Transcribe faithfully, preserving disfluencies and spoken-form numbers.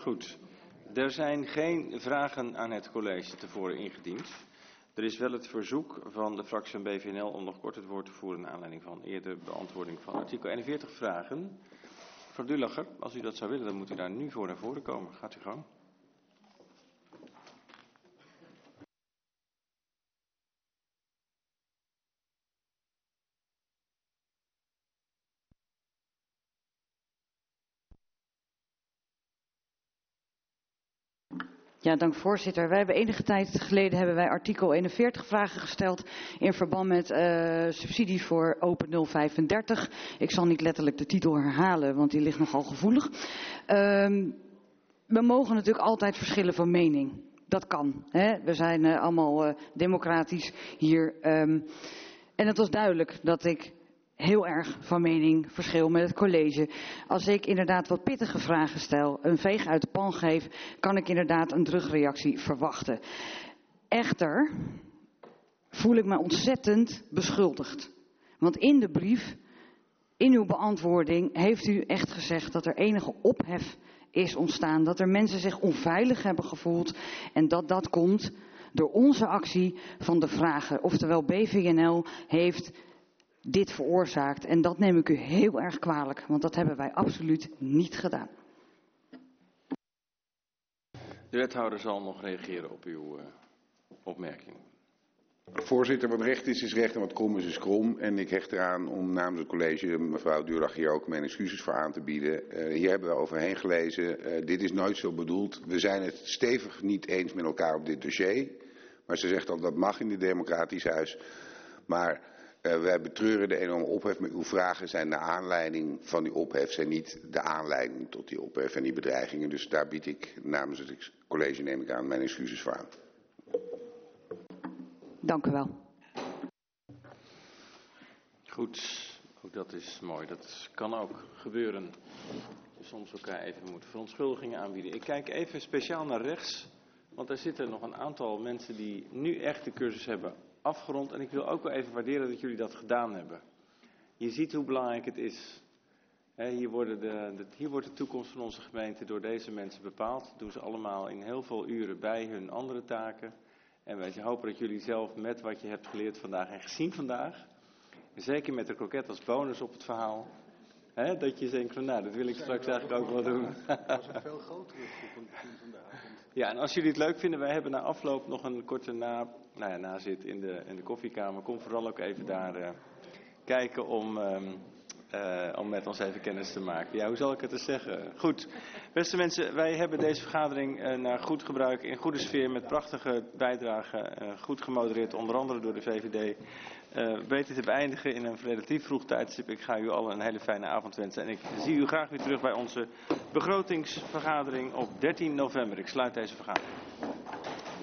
Goed. Er zijn geen vragen aan het college tevoren ingediend. Er is wel het verzoek van de fractie van B V N L om nog kort het woord te voeren naar aanleiding van eerder beantwoording van artikel eenenveertig vragen. Mevrouw Dulacher, als u dat zou willen, dan moet u daar nu voor naar voren komen. Gaat u gang. Ja, dank voorzitter. Wij hebben enige tijd geleden hebben wij artikel eenenveertig vragen gesteld in verband met uh, subsidie voor Open nul vijfendertig. Ik zal niet letterlijk de titel herhalen, want die ligt nogal gevoelig. Um, we mogen natuurlijk altijd verschillen van mening. Dat kan. Hè? We zijn uh, allemaal uh, democratisch hier. Um, en het was duidelijk dat ik heel erg van mening verschil met het college. Als ik inderdaad wat pittige vragen stel, een veeg uit de pan geef, kan ik inderdaad een terugreactie verwachten. Echter voel ik me ontzettend beschuldigd. Want in de brief, in uw beantwoording, heeft u echt gezegd dat er enige ophef is ontstaan. Dat er mensen zich onveilig hebben gevoeld en dat dat komt door onze actie van de vragen. Oftewel B V N L heeft dit veroorzaakt. En dat neem ik u heel erg kwalijk, want dat hebben wij absoluut niet gedaan. De wethouder zal nog reageren op uw uh, opmerking. Voorzitter, wat recht is, is recht en wat krom is, is krom. En ik hecht eraan om namens het college mevrouw Durach hier ook mijn excuses voor aan te bieden. Uh, hier hebben we overheen gelezen. Uh, dit is nooit zo bedoeld. We zijn het stevig niet eens met elkaar op dit dossier. Maar ze zegt al dat mag in dit democratisch huis. Maar Uh, wij betreuren de enorme ophef, maar uw vragen zijn de aanleiding van die ophef, zijn niet de aanleiding tot die ophef en die bedreigingen. Dus daar bied ik namens het college, neem ik aan, mijn excuses voor aan. Dank u wel. Goed, ook dat is mooi. Dat kan ook gebeuren. Dus soms elkaar even moeten verontschuldigingen aanbieden. Ik kijk even speciaal naar rechts, want er zitten nog een aantal mensen die nu echt de cursus hebben afgerond. En ik wil ook wel even waarderen dat jullie dat gedaan hebben. Je ziet hoe belangrijk het is. He, hier, worden de, de, hier wordt de toekomst van onze gemeente door deze mensen bepaald. Dat doen ze allemaal in heel veel uren bij hun andere taken. En wij hopen dat jullie zelf met wat je hebt geleerd vandaag en gezien vandaag, zeker met de kroket als bonus op het verhaal, he, dat je denkt van nou, dat wil ik straks eigenlijk ook wel doen. Dat was een veel grotere groep dan vandaag. Ja, en als jullie het leuk vinden, wij hebben na afloop nog een korte na, nou ja, nazit in de, in de koffiekamer. Kom vooral ook even daar uh, kijken om, um, uh, om met ons even kennis te maken. Ja, hoe zal ik het eens zeggen? Goed, beste mensen, wij hebben deze vergadering uh, naar goed gebruik, in goede sfeer, met prachtige bijdragen, uh, goed gemodereerd, onder andere door de V V D. Uh, weten te beëindigen in een relatief vroeg tijdstip. Ik ga u allen een hele fijne avond wensen. En ik zie u graag weer terug bij onze begrotingsvergadering op dertien november. Ik sluit deze vergadering.